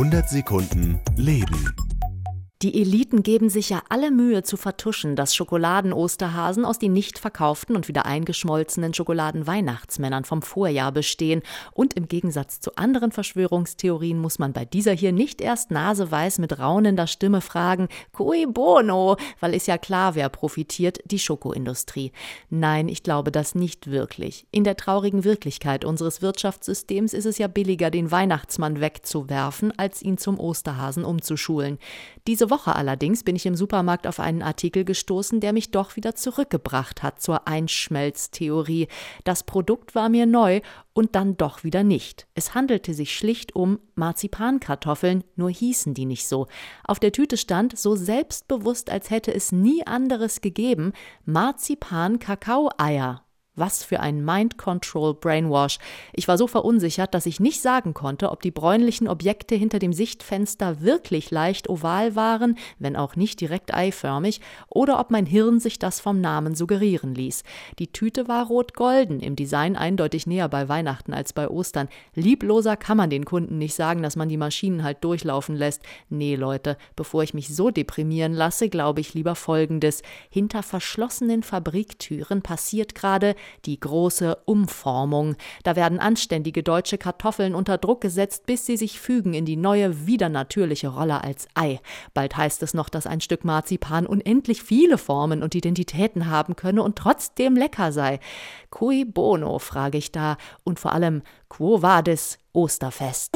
100 Sekunden Leben. Die Eliten geben sich ja alle Mühe zu vertuschen, dass Schokoladen-Osterhasen aus den nicht verkauften und wieder eingeschmolzenen Schokoladen-Weihnachtsmännern vom Vorjahr bestehen. Und im Gegensatz zu anderen Verschwörungstheorien muss man bei dieser hier nicht erst naseweiß mit raunender Stimme fragen, cui bono, weil ist ja klar, wer profitiert, die Schokoindustrie. Nein, ich glaube das nicht wirklich. In der traurigen Wirklichkeit unseres Wirtschaftssystems ist es ja billiger, den Weihnachtsmann wegzuwerfen, als ihn zum Osterhasen umzuschulen. Diese Woche allerdings bin ich im Supermarkt auf einen Artikel gestoßen, der mich doch wieder zurückgebracht hat zur Einschmelztheorie. Das Produkt war mir neu und dann doch wieder nicht. Es handelte sich schlicht um Marzipankartoffeln, nur hießen die nicht so. Auf der Tüte stand, so selbstbewusst, als hätte es nie anderes gegeben, Marzipan-Kakao-Eier. Was für ein Mind-Control-Brainwash. Ich war so verunsichert, dass ich nicht sagen konnte, ob die bräunlichen Objekte hinter dem Sichtfenster wirklich leicht oval waren, wenn auch nicht direkt eiförmig, oder ob mein Hirn sich das vom Namen suggerieren ließ. Die Tüte war rot-golden, im Design eindeutig näher bei Weihnachten als bei Ostern. Liebloser kann man den Kunden nicht sagen, dass man die Maschinen halt durchlaufen lässt. Nee, Leute, bevor ich mich so deprimieren lasse, glaube ich lieber Folgendes. Hinter verschlossenen Fabriktüren passiert gerade die große Umformung. Da werden anständige deutsche Kartoffeln unter Druck gesetzt, bis sie sich fügen in die neue, widernatürliche Rolle als Ei. Bald heißt es noch, dass ein Stück Marzipan unendlich viele Formen und Identitäten haben könne und trotzdem lecker sei. Cui bono, frage ich da. Und vor allem, quo vadis Osterfest?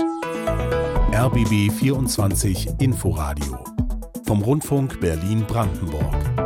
RBB 24 Inforadio vom Rundfunk Berlin-Brandenburg.